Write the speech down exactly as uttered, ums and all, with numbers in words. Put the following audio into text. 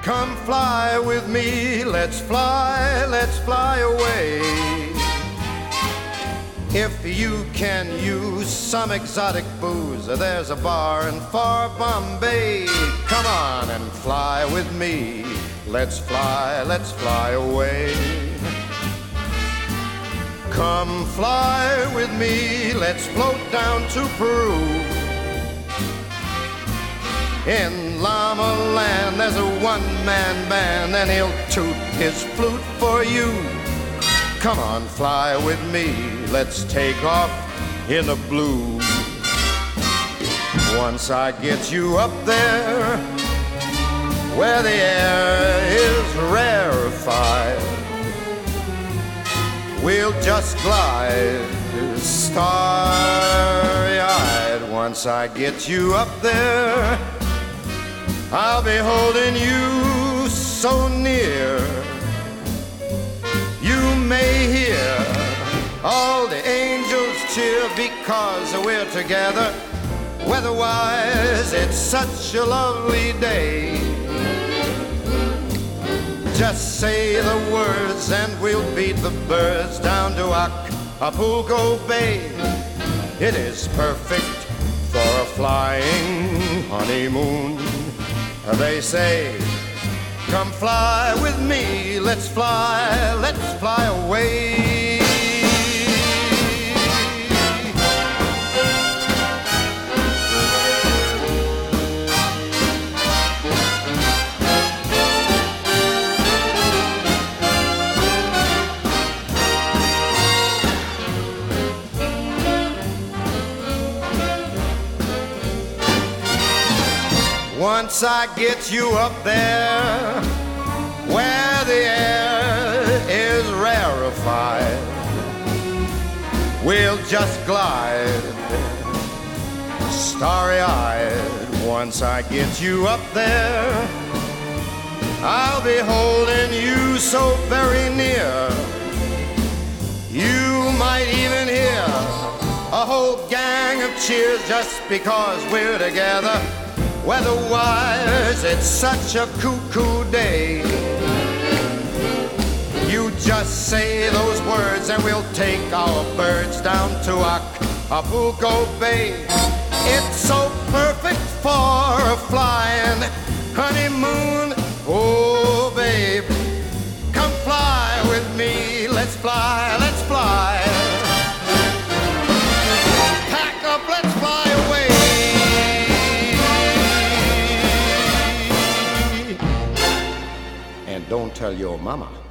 Come fly with me, let's fly, let's fly away. If you can use some exotic booze, there's a bar in far Bombay. Come on and fly with me, let's fly, let's fly away. Come fly with me, let's float down to Peru. In Llama Land there's a one-man band, and he'll toot his flute for you. Come on, fly with me, let's take off in the blue. Once I get you up there, where the air is rarefied, we'll just glide starry-eyed. Once I get you up there, I'll be holding you so near. You may hear all the angels cheer because we're together. Weather-wise, it's such a lovely day. Just say the words and we'll beat the birds down to Acapulco Bay. It is perfect for a flying honeymoon. They say, come fly with me, let's fly, let's fly away. Once I get you up there, where the air is rarefied, we'll just glide starry-eyed. Once I get you up there, I'll be holding you so very near. You might even hear a whole gang of cheers just because we're together. Weather-wise, it's such a cuckoo day. You just say those words and we'll take our birds down to Acapulco Bay. It's so perfect for a flying honeymoon. Oh, babe, come fly with me. Let's fly, let's fly. Pack up, let's fly away. And don't tell your mama.